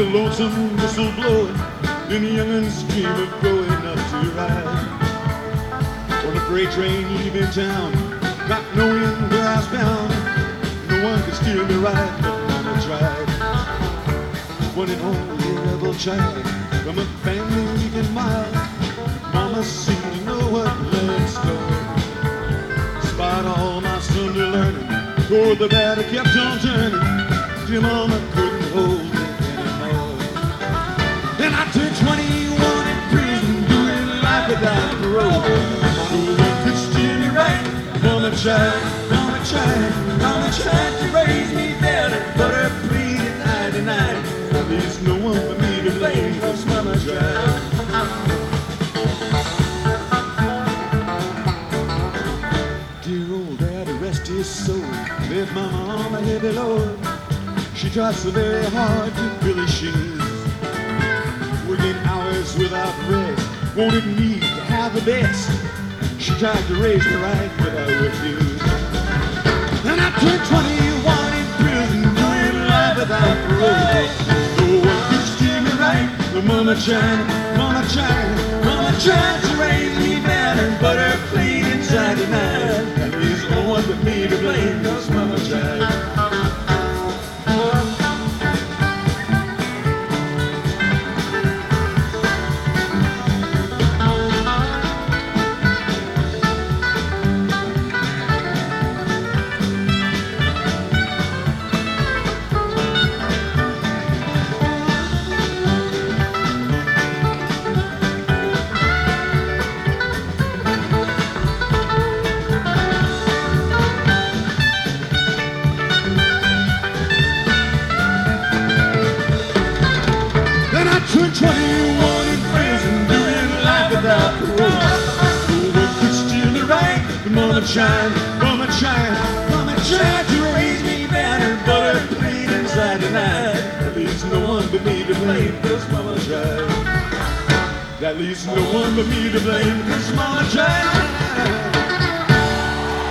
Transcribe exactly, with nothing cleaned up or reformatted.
the lonesome whistle blowing, and the young'uns dream of growing up to ride. On the freight train leaving town, not knowing where I was bound, no one could steer me right, but Mama tried. One and only rebel child from a family weak and mild, Mama seemed to know what love's for. Despite all my Sunday learning, toward the bad I kept on turning, till Mama couldn't hold me anymore. Then I turned twenty-one in prison, doing life without parole. No one could steer me right. Mama tried, Mama tried, Mama tried to raise me better, but her pleading I denied. There's no one for me to blame, 'cause Mama tried. Dear old Daddy, rest his soul, left Mama on a heavy load. She tried so very hard to fill his shoes, working hours without rest, wanted me to have the best. She tried to raise me right, but I refused. And I turned twenty-one in prison, doing life without parole. No one could steer me right, but Mama tried, Mama tried, Mama tried to raise me better, but her pleadings I denied. And there's no one but me to blame, 'cause Mama tried. Turned twenty-one in prison, doing life without parole. No one could steer me right, but Mama tried, Mama tried, Mama tried to raise me better, but her pleadings I denied. That leaves no one but me to blame, 'cause Mama tried. That leaves no one but me to blame, 'cause Mama tried.